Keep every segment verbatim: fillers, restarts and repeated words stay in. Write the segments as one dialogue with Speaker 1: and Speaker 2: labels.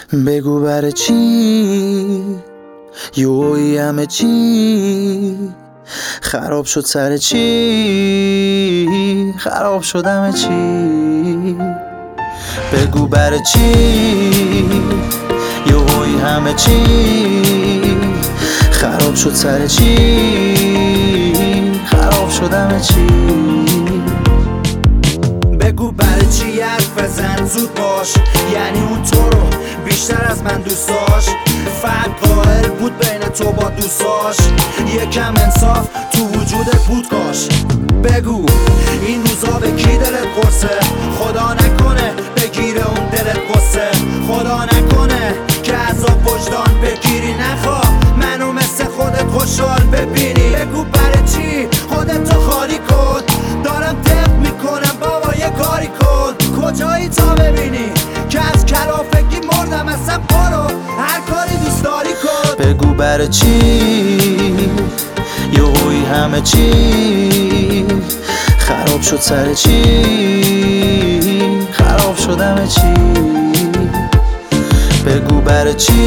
Speaker 1: بگو برای چی یوی همه چی خراب شد، سر چی خراب شد همه چی. بگو برای چی یوی همه چی خراب شد، سر چی خراب شد همه چی.
Speaker 2: بگو برای چی حرف بزن زود باش، یعنی اون تو رو بیشتر از من دوست داشت. فرق قائل بود بین تو با دوستاش، یکم انصاف تو وجودت بود کاش. بگو این روزا به کی دلت قرصه، خدا نکنه بگیره اون دلت قصه. خدا نکنه که عذاب وجدان بگیری، نخواه منو مثل خودت خوشحال ببینی. بگو برای چی خودتو خالی کن، دارم دق میکنم بابا یه کاری کن. کجایی تا ببینی که از کلافگی مردم، اصلا برو هر کاری دوست داری کن.
Speaker 1: بگو برای چی یوی همه چی خراب شد، سر چی خراب شد همه چی. بگو برای چی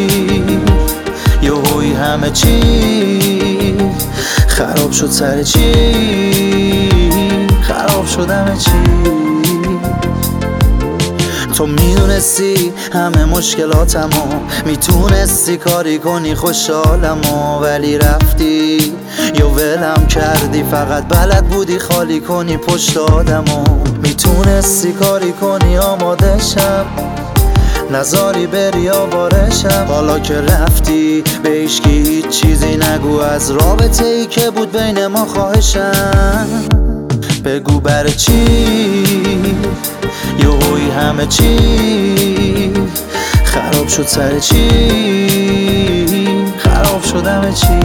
Speaker 1: یوی همه چی خراب شد، سر چی خراب شد همه چی. تو میدونستی همه مشکلاتمو، میتونستی کاری کنی خوشحالمو، ولی رفتی یا ولم کردی، فقط بلد بودی خالی کنی پشت آدمو. میتونستی کاری کنی آماده شم، نزاری بری آوارشم. حالا که رفتی به هیچکی هیچ چیزی نگو از رابطه ای که بود بین ما، خواهشم. بگو برای چی یوی همه چی خراب شد، سر چی خراب شد همه چی.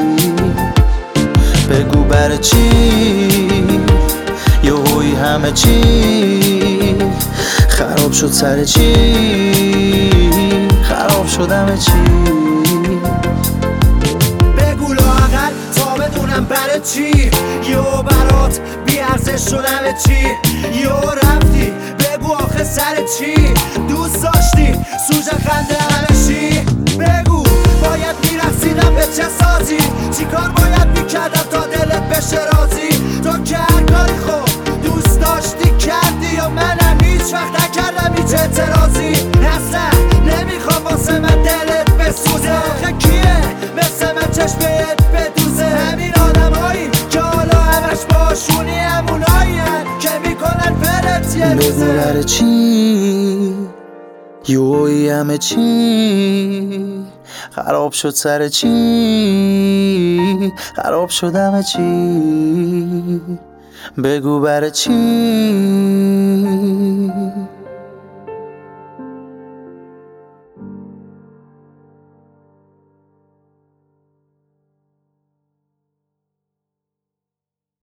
Speaker 1: بگو برای چی یوی همه چی خراب شد، سر چی خراب شد همه چی.
Speaker 2: بگو لااقل تا بدونم برای چی یو برات بی ارزش شد همه چی. یو رفتی بگو آخه سر چی، دوست داشتی سوژه خنده همه چی. بگو باید میرسیدم به چه سازی، چی کار باید میکردم تا دلت بشه راضی. تو که هر کاری خوب دوست داشتی کردی، یا منم هیچ وقت نکردم هیچ اعتراضی. اصلا نمیخوام واسه من دلت بسوزه، آخه کیه مثل من چشمت بدوزه. همین آدم هایی که حالا همش باشونی همونایی هن که میکنن فرت یه روزه.
Speaker 1: بگو برای چی یوی همه چی خراب شد، سر چی خراب شد همه چی. بگو برای چی